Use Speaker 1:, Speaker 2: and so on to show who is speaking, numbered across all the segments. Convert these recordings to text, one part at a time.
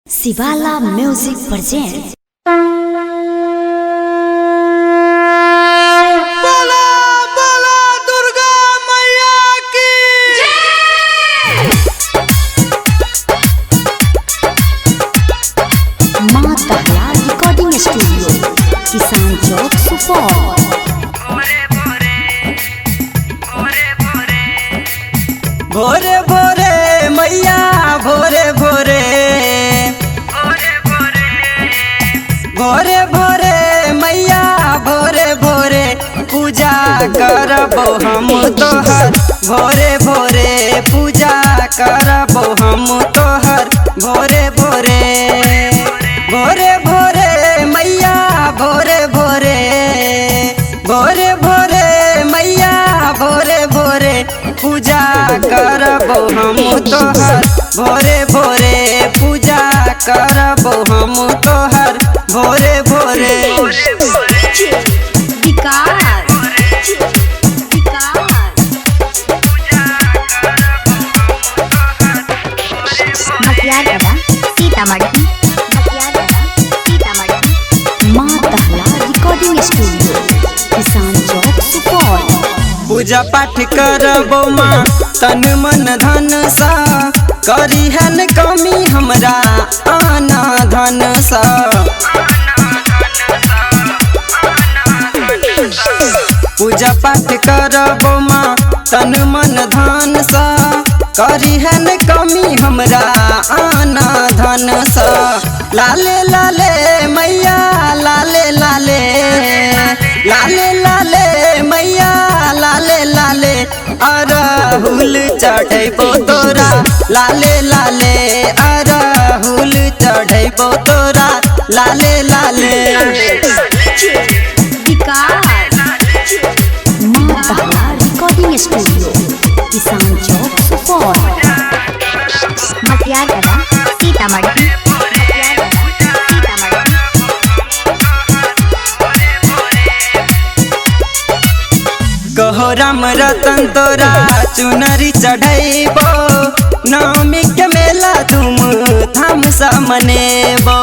Speaker 1: शिवाला music present.
Speaker 2: बोला बोला दुर्गा मैया की
Speaker 1: माँ तहला रिकॉर्डिंग स्टूडियो, किसान चौक, सुपौल।
Speaker 2: भोरे भोरे मैया भोरे भोरे भोरे भोरे मैया भोरे भोरे पूजा करबो हम तोहर भोरे भोरे पूजा करबो हम तोहर भोरे भोरे भोरे भोरे मैया भोरे भोरे भोरे भोरे मैया भोरे भोरे पूजा करबो हम तोहर भोरे भोरे पूजा करबो हम तोहर भोरे भोरे
Speaker 1: सीतामढ़ी माँ तहला रिकॉर्डिंग स्टूडियो, किसान चौक, सुपौल।
Speaker 2: पूजा पाठ करबो माँ तन मन धन सा करी है न कमी हमरा आना धन सा पूजा पाठ करबो माँ तन मन धन सा करी है न कमी हमरा आना धन सा लाले लाले मैया लाले लाले लाले लाले मैया लाले लाले अरहुल चढ़ैबो तोरा लाले लाले अरहुल चढ़ैबो तोरा लाले लाले
Speaker 1: माँ तहला रिकॉर्डिंग स्टूडियो, किसान चौक, सुपौल। सीतामढ़ी
Speaker 2: कहो राम रतन तोरा चुनरी चढ़ैबो नवमी के मेला धूम धाम सा मनेबो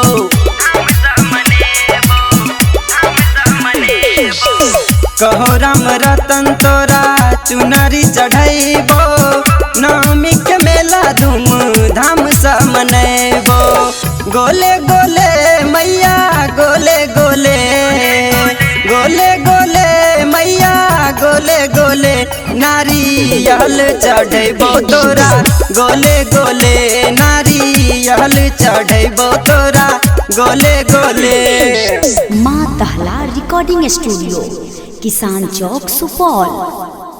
Speaker 2: कहो राम रतन तोरा चुनरी चढ़ैबो नवमी के मेला धूम धाम सा मनेबो गोले गोले मैया गोले गोले गोले गोले मैया गोले गोले नारियल चढ़ैबो तोरा गोले गोले नारियल चढ़ैबो तोरा गोले गोले।
Speaker 1: माँ तहला रिकॉर्डिंग स्टूडियो, किसान चौक, सुपौल।